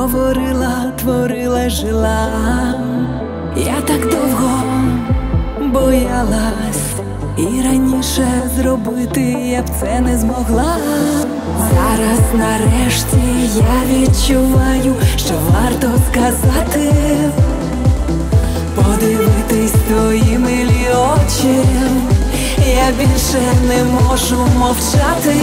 говорила, творила, жила. Я так довго боялась, і раніше зробити я б це не змогла. Зараз нарешті я відчуваю, що варто сказати, подивитись твої милі очі. Я більше не можу мовчати.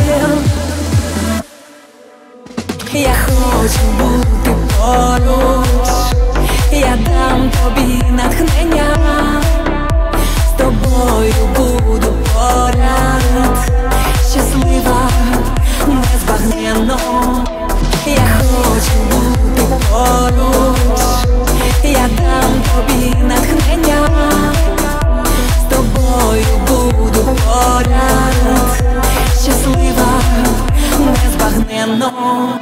Я хочу бути поруч, я дам тобі натхнення, з тобою буду поряд, щаслива, незбагненно. Я хочу бути поруч, я дам тобі натхнення, з тобою буду поряд, щаслива, незбагненно.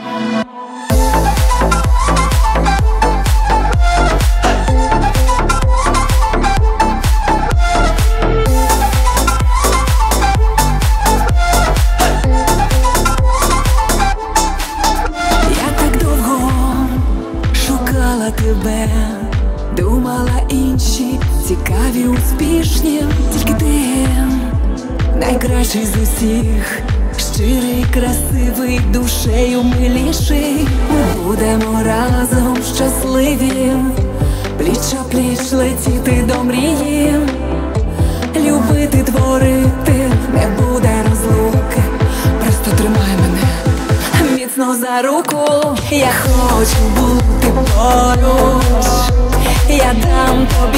Тебе думала інші, цікаві, успішні, тільки ти найкращий з усіх, щирий, красивий, душею миліший. Ми будемо разом щасливі, пліч-о-пліч летіти до мрії, любити, творити, не буде розлуки. Просто тримай мене міцно за руку. Я хочу бути поруч, я дам тобі